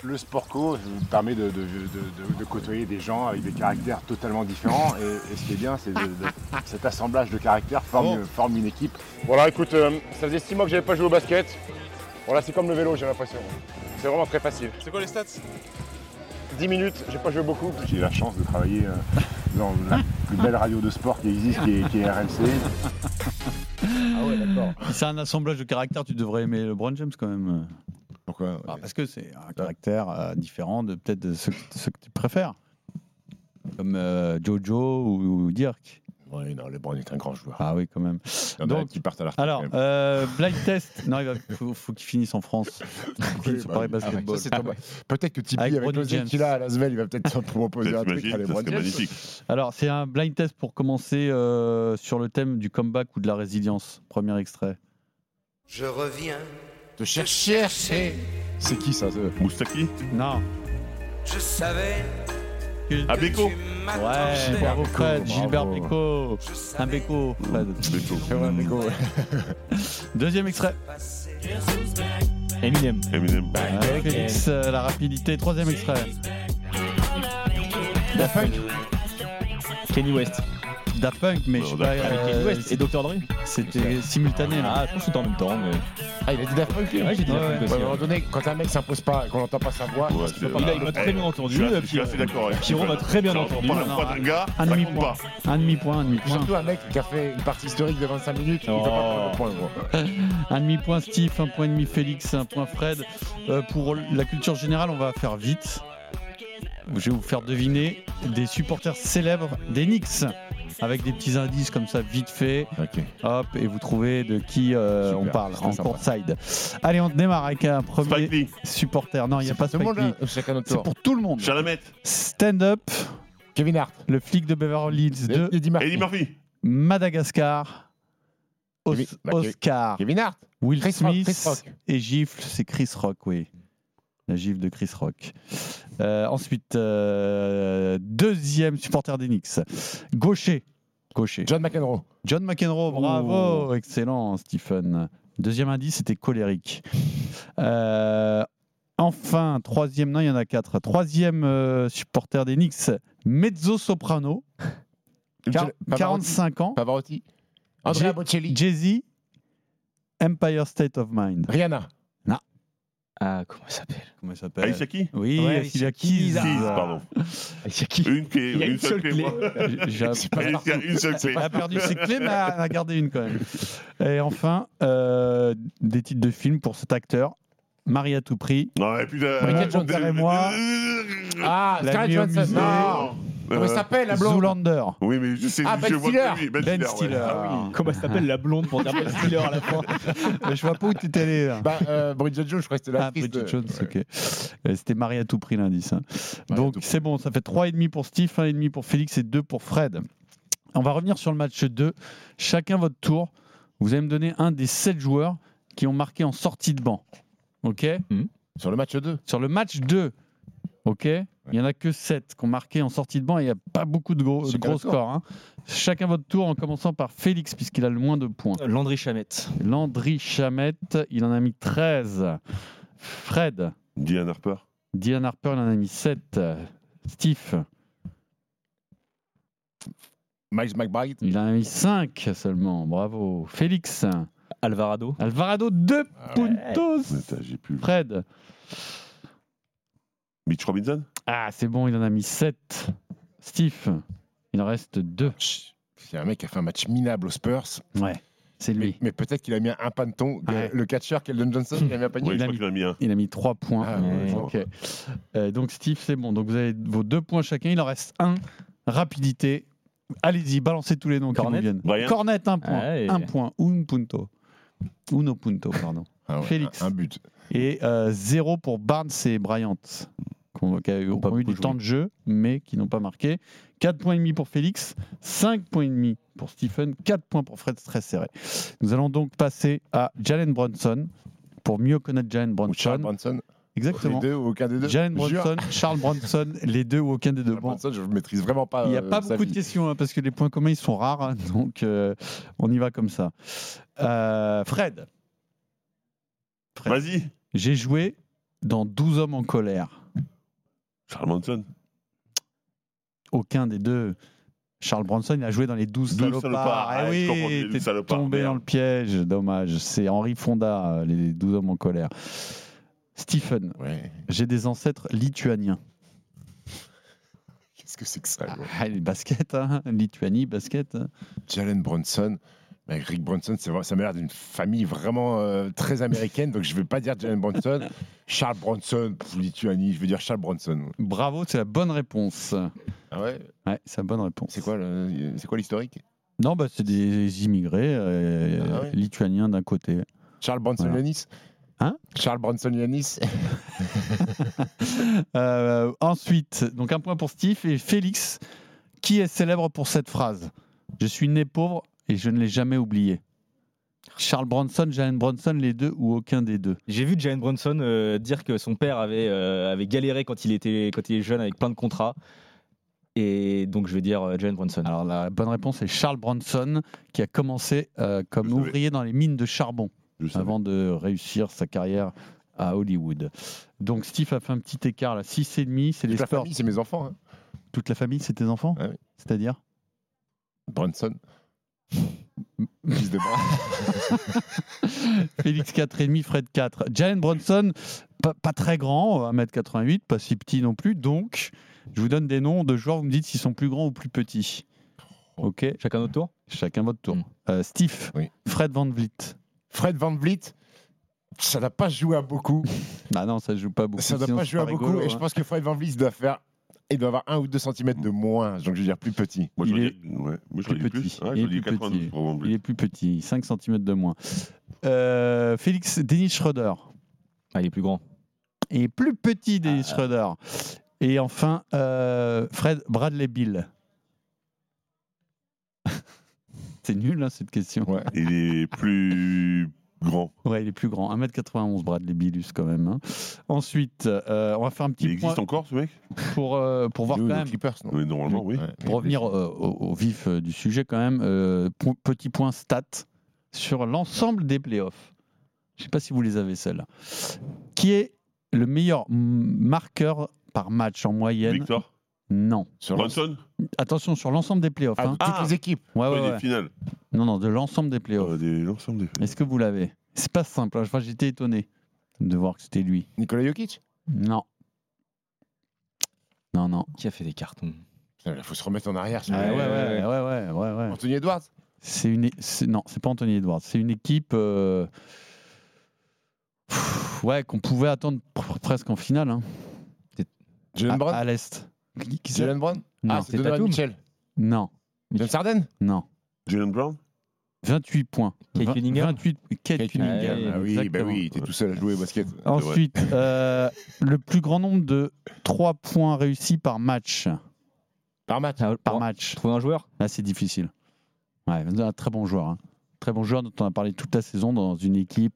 Le sport co permet de côtoyer des gens avec des caractères totalement différents et ce qui est bien, c'est cet assemblage de caractères forme une équipe. Voilà, écoute, ça faisait 6 mois que j'avais pas joué au basket. Voilà, c'est comme le vélo, j'ai l'impression. C'est vraiment très facile. C'est quoi les stats ? 10 minutes, j'ai pas joué beaucoup. J'ai eu la chance de travailler dans la plus belle radio de sport qui existe, qui est RMC. Ah ouais, d'accord. Si c'est un assemblage de caractères, tu devrais aimer LeBron James quand même. Pourquoi ? Parce que c'est un caractère différent de peut-être de ceux que tu préfères. Comme Jojo ou Dirk. Oui, non, LeBron est un grand joueur. Ah oui, quand même. Donc, qui partent à la retraite. Alors, blind test. Non, faut qu'il finisse en France. Paris Basketball. Peut-être que Tipeee, avec le projet qu'il a à Lasvel, il va peut-être proposer un truc à LeBron. Magnifique. Alors, c'est un blind test pour commencer sur le thème du comeback ou de la résilience. Premier extrait. Je reviens te chercher. C'est qui ça Moustaki ? Non. Je savais Ah, Beko ? Ouais, bravo Fred, Gilbert Beko. Un Beko, Fred. Beko. Deuxième extrait. Eminem. Ouais, Félix, la rapidité. Troisième extrait. Daft Punk. Kanye West. Daft Punk, mais je sais pas. Kanye West et Dr. Dre. C'était simultané là. Ah, je pense que c'était en même temps. Mais... Ah, il a dit Daft Punk lui. Ouais, j'ai dit Daft Punk aussi. À un moment donné, quand un mec s'impose pas, qu'on n'entend pas sa voix, il m'a très bien entendu. Je suis assez d'accord avec Pierrot m'a très bien entendu. On parle pas d'un gars, Un ça compte demi-point. pas. Un demi-point. Surtout un mec qui a fait une partie historique de 25 minutes, il ne peut pas prendre le point. Gros. Un demi-point Steve, un point et demi Félix, un point Fred. Pour la culture générale, on va faire vite. Je vais vous faire deviner des supporters célèbres des Knicks. Avec des petits indices comme ça, vite fait. Ok. Hop, et vous trouvez de qui on parle en courtside. Allez, on démarre avec un premier Spike Lee. supporter. Non, il n'y a pas Tout le Spike monde Lee. là, chacun notre C'est tour. pour tout le monde. Chalamette. Stand Up, Kevin Hart. le flic de Beverly Hills 2, Eddie Murphy. Eddie Murphy. Madagascar, Oscar, Kevin Hart. Will Chris Smith Rock. et gifle, c'est Chris Rock, oui. La gifle de Chris Rock. Ensuite, deuxième supporter des Knicks. Gaucher. John McEnroe. John McEnroe, bravo, excellent Stephen. Deuxième indice, c'était colérique. Enfin, troisième, non, il y en a 4. Troisième supporter des Knicks, mezzo-soprano, 45 ans. Pavarotti. Andrea Bocelli. Jay-Z, Empire State of Mind. Rihanna. Ah, comment il s'appelle ? Comment il s'appelle ? Alicia Keys. Oui, Ouais, Alicia Keys. Pardon. C'est qui ? Une clé, Il y a une une seule seule clé. clé. moi. J'ai Une seule clé. Elle a perdu ses clés, mais elle a gardé une quand même. Et enfin, des titres de films pour cet acteur. Marie à tout prix. Ouais, putain. Bridget Jones et moi. Ah, La Scarlett nuit au Johansson. musée. Non. Comment il s'appelle la blonde ? Zoolander. Oui, mais je sais. Ah, je Ben vois Stiller. que lui, Ben Stiller. ouais. Ah oui. Comment elle s'appelle la blonde pour dire Ben Stiller à la fin ? Je vois pas où tu étais allé là. Bridget Jones, je crois que c'était Ah, l'actrice. Bridget Jones, ok. C'était Marie à tout prix l'indice. Marie à Donc tout prix. c'est bon, ça fait 3,5 pour Steve, 1,5 pour Félix et 2 pour Fred. On va revenir sur le match 2. Chacun votre tour. Vous allez me donner un des 7 joueurs qui ont marqué en sortie de banc. Ok ? Sur le match 2. Sur le match 2. Ok ? Il n'y en a que 7 qui ont marqué en sortie de banc et il n'y a pas beaucoup de gros scores. Hein. Chacun votre tour en commençant par Félix puisqu'il a le moins de points. Landry Chamette. Landry Chamette, il en a mis 13. Fred. Diane Harper. Diane Harper, il en a mis 7. Steve. Miles McBride. Il en a mis 5 seulement. Bravo. Félix. Alvarado. Alvarado, 2 puntos. Attends, j'ai plus. Fred. Mitch Robinson. Ah, c'est bon, il en a mis 7. Steve. Il en reste 2. C'est un mec qui a fait un match minable aux Spurs. Ouais, c'est lui. Mais peut-être qu'il a mis un panneton. Ouais. Le catcheur, Keldon Johnson, il a mis un panier. Oui, je crois qu'il en a mis un. Il a mis 3 points. Ah, ouais, Ok. Donc Steve, c'est bon. Donc vous avez vos 2 points chacun. Il en reste 1. Rapidité. Allez-y, balancez tous les noms qui vous Cornet. viennent. Brian. Cornet, 1 point. Ouais. 1 point. Un punto. Uno punto, pardon. Ah ouais, Félix. un but. Et 0 pour Barnes et Bryant, qui ont eu beaucoup du joué. temps de jeu, mais qui n'ont pas marqué. 4 points et demi pour Félix, 5 points et demi pour Stephen, 4 points pour Fred, très serré. Nous allons donc passer à Jalen Brunson, pour mieux connaître Jalen Ou Charles Brunson. Bronson. Exactement. Les deux ou aucun des deux. Jalen Je jure. Brunson, Charles Bronson, les deux ou aucun des deux. Charles Bon, Bronson, je ne maîtrise vraiment pas. il n'y a pas sa beaucoup de vie. questions, hein, parce que les points communs, ils sont rares, hein, donc on y va comme ça. Fred. Vas-y. J'ai joué dans 12 hommes en colère? Charles Manson. Aucun des deux. Charles Bronson, il a joué dans les 12 salopards. Ah, Eh je confonds les oui, 12 t'es salopards, tombé merde. dans le piège. Dommage. C'est Henri Fonda, les 12 hommes en colère. Stephen, Ouais. j'ai des ancêtres lituaniens. Qu'est-ce que c'est que ça, quoi? Ah, les baskets, hein. Lituanie, basket. Hein. Jalen Brunson. Mais Rick Brunson, ça m'a l'air d'une famille vraiment très américaine, donc je ne vais pas dire Jalen Brunson. Charles Bronson, Lituanie, je vais dire Charles Bronson. Bravo, c'est la bonne réponse. Ah ouais? Ouais, c'est la bonne réponse. C'est quoi l'historique? Non, bah, c'est des immigrés Ah ouais. lituaniens d'un côté. Charles Bronson Voilà. Yanis? Hein? Charles Bronson Yanis? Ensuite, donc un point pour Steve et Félix, qui est célèbre pour cette phrase. Je suis né pauvre et je ne l'ai jamais oublié. Charles Bronson, Jalen Bronson, les deux ou aucun des deux? J'ai vu Jalen Brunson dire que son père avait galéré quand il est jeune avec plein de contrats. Et donc je vais dire Jalen Brunson. Alors la bonne réponse est Charles Bronson, qui a commencé comme Je savais. ouvrier dans les mines de charbon Je savais. avant de réussir sa carrière à Hollywood. Donc Steve a fait un petit écart là, 6,5, c'est les Toute la sports. famille, c'est mes enfants. Hein. Toute la famille, c'est tes enfants? Ah oui. C'est-à-dire? Brunson. Fils de bras. Félix 4,5, Fred 4. Jalen Brunson, pas très grand, 1m88, pas si petit non plus. Donc, je vous donne des noms de joueurs, vous me dites s'ils sont plus grands ou plus petits. Ok, Chacun notre tour. chacun votre tour. Mm. Steve, Oui. Fred Van Vliet. Fred Van Vliet, ça n'a pas joué à beaucoup. Bah non, ça joue pas beaucoup. Ça n'a sinon pas c'est joué à beaucoup. rigolo, Et je hein. pense que Fred Van Vliet il doit avoir 1 ou 2 cm de moins. Donc je veux dire plus petit. Moi, Il je est dis, ouais. Moi, je plus dis petit. plus. Ouais, Il je est dis plus 92 petit. pour Van Il est plus petit, 5 cm de moins. Félix, Dennis Schroeder. Ah, il est plus grand. Et plus petit, Dennis Schroeder. Et enfin, Fred Bradley Bill. C'est nul, hein, cette question. Ouais. Il est plus grand. Ouais, il est plus grand. 1m91, Bradley Billus, quand même. Hein. Ensuite, on va faire un Il petit point existe encore, ce mec pour voir quand Nous, même, les Clippers, non? Oui, normalement, oui. Ouais. pour revenir au vif du sujet, quand même. Petit point stat sur l'ensemble des playoffs. Je ne sais pas si vous les avez, celles-là. Qui est le meilleur marqueur par match en moyenne? Victor Non. Sur Brunson Attention, sur l'ensemble des playoffs. Ah, Hein. toutes les équipes. Ouais, ouais, Ouais, ouais. des finales. Non, de l'ensemble des playoffs. L'ensemble des Est-ce que vous l'avez? C'est pas simple. Hein. Enfin, j'étais étonné de voir que c'était lui. Nikola Jokic. Non. Non. Qui a fait des cartons? Il faut se remettre en arrière. sur Ouais, les- ouais. Anthony Edwards. Non, c'est pas Anthony Edwards. C'est une équipe qu'on pouvait attendre presque en finale. Hein. Jalen Brown. À l'Est. Qui c'est? Jalen Brown. Non. Ah, c'est Donovan Tatum. Mitchell. Non. James Harden. Non. Jalen Brown 28 points. Kate Cunningham. 28. Kate Kate Cunningham. Cunningham. Ah oui, Exactement. bah oui, t'es tout seul à jouer au basket. Ensuite, le plus grand nombre de 3 points réussis par match. Par match. Ah, Par pour- match. Trouver un joueur? Là, c'est difficile. Ouais, un très bon joueur. Hein. Très bon joueur dont on a parlé toute la saison dans une équipe.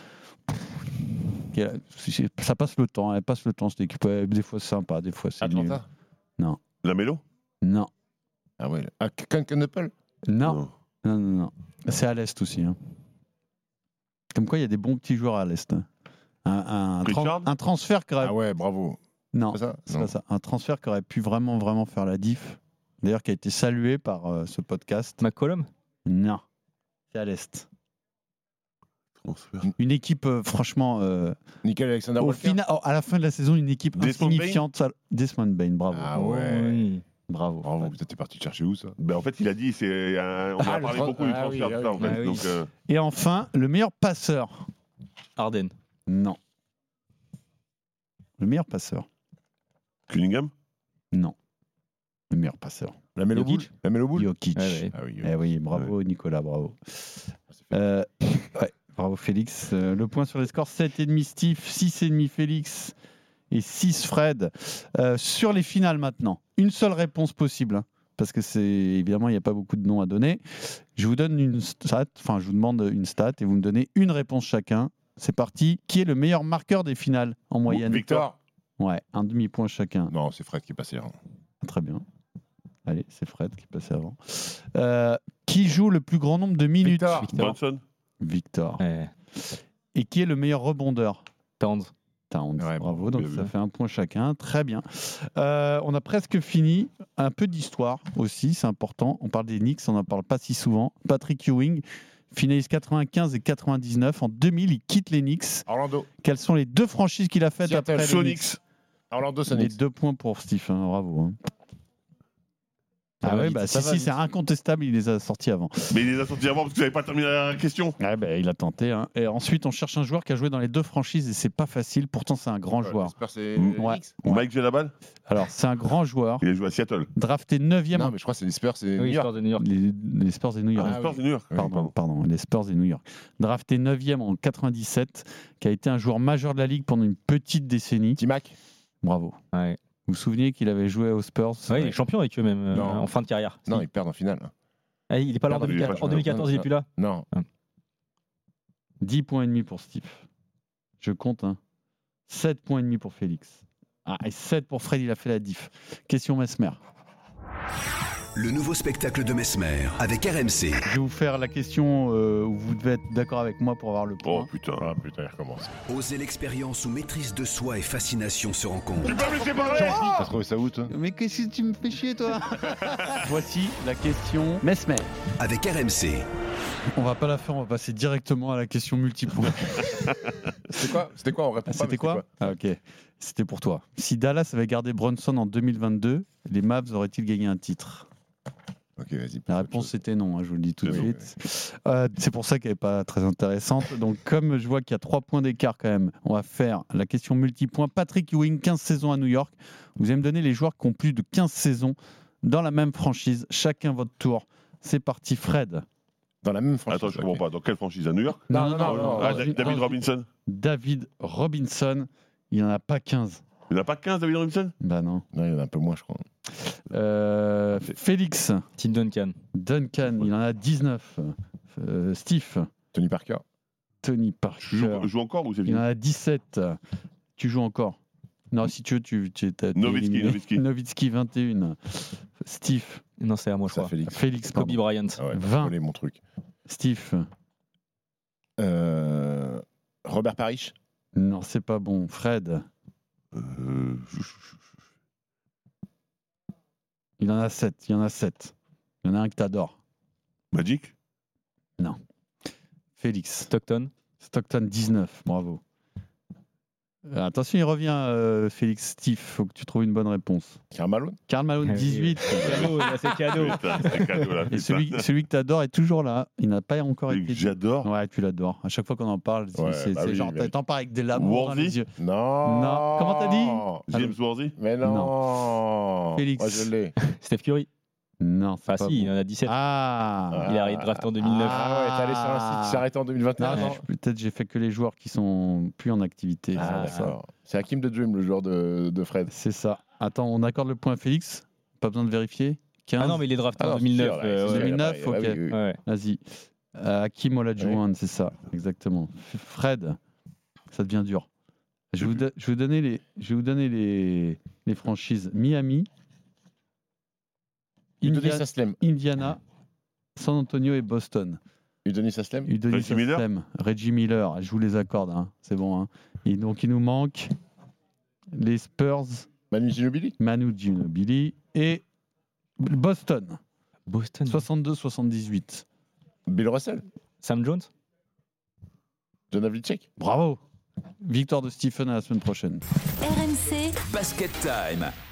Ça passe le temps. Elle passe le temps, cette équipe. Ouais, des fois, c'est sympa, des fois, c'est nul. Atlanta. Lamelo Non. Ah ouais. Ah, Campbell. Non. Non. C'est à l'Est aussi. Hein. Comme quoi, il y a des bons petits joueurs à l'Est. Hein. Pritchard Un transfert qui aurait... Ah ouais, bravo. Non, C'est ça c'est Non. pas ça. Un transfert qui aurait pu vraiment faire la diff. D'ailleurs, qui a été salué par ce podcast. McCollum? Non. C'est à l'Est. Transfert. Une équipe, franchement... Nickel Alexander Au Walker. final, à la fin de la saison, une équipe Desmond insignifiante. Desmond Bain, bravo. Ah ouais. Oui. Bravo. Bravo, putain, t'es parti chercher où ça? Ben, en fait, il a dit, on Ah, a le parlé tra- beaucoup du ah oui, transfert, ah tout ça, en oui. fait. Ah oui. Donc, Et enfin, le meilleur passeur. Harden. Non. Le meilleur passeur. Cunningham Non. Le meilleur passeur. La Melo Boule. Jokic. La Melo Boule. Jokic. Ouais. Ah oui. Eh oui, bravo Nicolas, bravo. Bravo Félix. Le point sur les scores, 7,5 Steve, 6,5 Félix et 6 Fred. Sur les finales maintenant, une seule réponse possible, hein, parce que c'est évidemment il n'y a pas beaucoup de noms à donner. Je vous donne une stat, enfin je vous demande une stat et vous me donnez une réponse chacun. C'est parti. Qui est le meilleur marqueur des finales en moyenne? Victor. Ouais, un demi-point chacun. Non, c'est Fred qui est passé. Hein. Très bien. Allez, c'est Fred qui est passé avant. Qui joue le plus grand nombre de minutes? Victor. Brunson Victor. Ouais. Et qui est le meilleur rebondeur? Towns. Towns. Ouais, Bravo, donc bien ça vu. fait un point chacun. Très bien. On a presque fini. Un peu d'histoire aussi, c'est important. On parle des Knicks, on n'en parle pas si souvent. Patrick Ewing finalise 95 et 99. En 2000, il quitte les Knicks. Orlando. Quelles sont les 2 franchises qu'il a faites Seattle après les Sonics. Knicks? Orlando Les Sonics. 2 points pour Steve, hein, bravo. hein. Ça Ah va ouais, vite, bah ça si, va si, c'est vite. incontestable, il les a sortis avant. Mais il les a sortis avant parce que vous n'avez pas terminé la question. Ouais, bah, il a tenté. hein. Et ensuite, on cherche un joueur qui a joué dans les 2 franchises et c'est pas facile. Pourtant, c'est un grand joueur. J'espère que c'est Ouais. Knicks. Mike Gelabal, Alors, c'est un grand joueur, il a joué à Seattle. drafté 9e Non, mais je crois que c'est les Spurs, c'est New Oui, York. Spurs de New York. les Spurs et New York. Ah, Spurs oui. de New York. Pardon, les Spurs et New York. Drafté 9e en 97, qui a été un joueur majeur de la ligue pendant une petite décennie. T-Mac. Bravo. Ouais. Vous vous souvenez qu'il avait joué aux Spurs? Ouais, il est champion avec eux même Non. en fin de carrière. Non, Si. ils perdent en finale. Ah, il est pas là en Pardon, il est pas 2014, en champion. 2014, il est plus là. Non. 10 points et demi pour Steve. Je compte. 7 points et demi pour Félix. Ah, et 7 pour Fred, il a fait la diff. Question Mesmer. Le nouveau spectacle de Mesmer avec RMC. Je vais vous faire la question où vous devez être d'accord avec moi pour avoir le point. Oh putain. Ah putain, il recommence. Osez l'expérience où maîtrise de soi et fascination se rencontrent. T'as trouvé ça où, toi? Mais qu'est-ce que tu me fais chier, toi? Voici la question Mesmer. Avec RMC. On va pas la faire, on va passer directement à la question multipoint. C'était quoi? On répond pas, mais C'était quoi? Ah, ok. C'était pour toi. Si Dallas avait gardé Brunson en 2022, les Mavs auraient-ils gagné un titre? Ok, vas-y. La réponse c'était non, hein, je vous le dis tout de C'est non, suite. C'est pour ça qu'elle n'est pas très intéressante. Donc comme je vois qu'il y a 3 points d'écart quand même, on va faire la question multipoint. Patrick Ewing, 15 saisons à New York. Vous allez me donner les joueurs qui ont plus de 15 saisons dans la même franchise. Chacun votre tour. C'est parti, Fred. Dans la même franchise. Attends, je comprends pas. Dans quelle franchise? À New York? Non. Ah, Dans une- David dans- Robinson. David Robinson, il n'en a pas 15. Il n'y en a pas 15, David Robinson? Bah non. Non, il y en a un peu moins, je crois. Félix, Tim Duncan. Duncan, il en a 19. Steve, Tony Parker. Tony Je Parker, joue encore ou c'est il fini? en a 17. Tu joues encore? Non, si tu veux, t'es Nowitzki, éliminé. Nowitzki. Nowitzki, 21. Steve, Non, c'est à moi, je Ça, crois. Félix. Félix, Kobe pardon. Bryant. Ah ouais, 20. volé mon truc. Steve, Robert Parrish. non, c'est pas bon. Fred, il en a 7. Il y en a 7. Il y en a un que t'adores. Magic? Félix, Stockton. Stockton, 19. Bravo. Attention, il revient, Félix. Steve, faut que tu trouves une bonne réponse. Karl Malone. Karl Malone, 18. Cadeau, là, c'est cadeau. Putain, c'est cadeau là. Et putain. celui que tu adores est toujours là. Il n'a pas encore Celui été. que j'adore. Ouais, tu l'adores. À chaque fois qu'on en parle, Ouais, c'est bah oui, genre, mais- t'en parles avec des l'amour dans Worthy les yeux. Non. Non. Comment t'as dit? James Worthy? Mais non. Félix. Moi, je l'ai. Steph Curry. Non, c'est Ah pas si, il bon. en a 17. Ah. Il a été drafté en 2009. Ah ouais, t'es allé sur un site qui s'est arrêté en 2021. Non, non peut-être j'ai fait que les joueurs qui sont plus en activité. Ah, c'est ça. d'accord. C'est Hakim the Dream, le joueur de Fred. C'est ça. Attends, on accorde le point à Félix. Pas besoin de vérifier. 15. Ah non, mais il est drafté Ah en non, 2009. c'est sûr, là, c'est sûr, 2009, il a pas- ok. oui, oui, oui. Ouais. Vas-y. Hakim Olajuwon, c'est ça, exactement. Fred, ça devient dur. Je vais vous donner les franchises Miami, Udonis Haslem. Indiana, San Antonio et Boston. Udonis Haslem. Udonis Reggie Miller Haslem, Reggie Miller, je vous les accorde, hein, c'est bon. Hein. Et donc il nous manque les Spurs, Manu Ginobili. Manu Ginobili et Boston, Boston. 62-78. Bill Russell. Sam Jones. John Havlicek. Bravo. Victoire de Stephen à la semaine prochaine. RMC Basket Time.